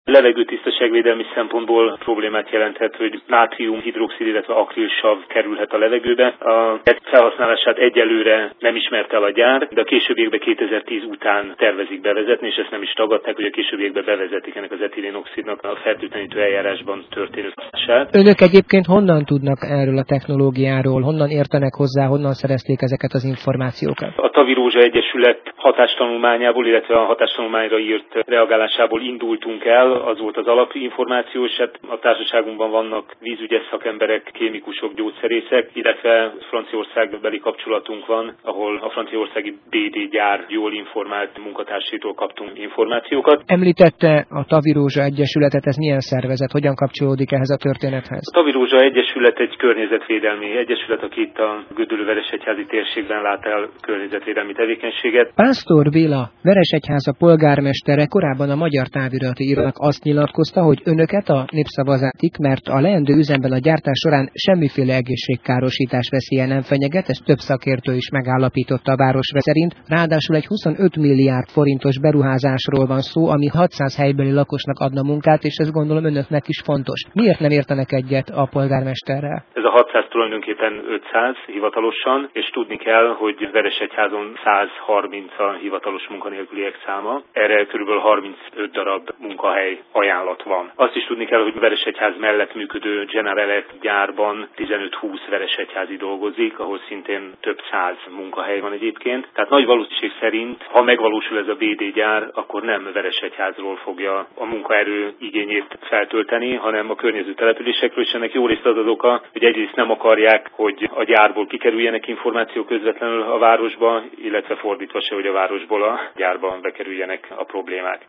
Levegőtisztaságvédelmi szempontból problémát jelenthet, hogy nátriumhidroxid, illetve akrilsav kerülhet a levegőbe. A felhasználását egyelőre nem ismert el a gyár, de a későbbiekben 2010 után tervezik bevezetni, és ezt nem is tagadták, hogy a későbbiekben bevezetik ennek az etilén-oxidnak a fertőtlenítő eljárásban történő használását. Önök egyébként honnan tudnak erről a technológiáról, honnan értenek hozzá, honnan szerezték ezeket az információkat? A Tavirózsa Egyesület hatástanulmányából, illetve a hatástanulmányra írt reagálásából indultunk el, az volt az alapinformáció, és hát a társaságunkban vannak vízügyes szakemberek, kémikusok, gyógyszerészek, illetve franciaországbeli kapcsolatunk van, ahol a franciaországi BD gyár jól informált munkatársaitól kaptunk információkat. Említette a Tavirózsa Egyesületet, ez milyen szervezet, hogyan kapcsolódik ehhez a történethez? A Tavirózsa Egyesület egy környezetvédelmi egyesület, aki itt a Gödöllő-Veresegyházi térségben lát el környezetvédelmi tevékenységet. Pásztor Béla, Veresegyháza polgármestere korábban a Magyar Távirati Irodnak azt nyilatkozta, hogy önöket a népszavazatig, mert a leendő üzemben a gyártás során semmiféle egészségkárosítás veszélye nem fenyeget, ezt több szakértő is megállapította a városra szerint. Ráadásul egy 25 milliárd forintos beruházásról van szó, ami 600 helybeli lakosnak adna munkát, és ez gondolom önöknek is fontos. Miért nem értenek egyet a polgármesterrel? Ez a 600 tulajdonképpen 500 hivatalosan, és tudni kell, hogy Veresegyházon 130 a hivatalos munkanélküliek száma. Erre kb. 35 darab munkahely ajánlat van. Azt is tudni kell, hogy Veresegyház mellett működő General Electric gyárban 15-20 veresegyházi dolgozik, ahol szintén több száz munkahely van egyébként. Tehát nagy valószínűség szerint, ha megvalósul ez a BD gyár, akkor nem Veresegyházról fogja a munkaerő igényét feltölteni, hanem a környező településekről, és ennek jó részt az oka, hogy egyrészt nem akarják, hogy a gyárból kikerüljenek információk közvetlenül a városba, illetve fordítva se, hogy a városból a gyárban bekerüljenek a problémák.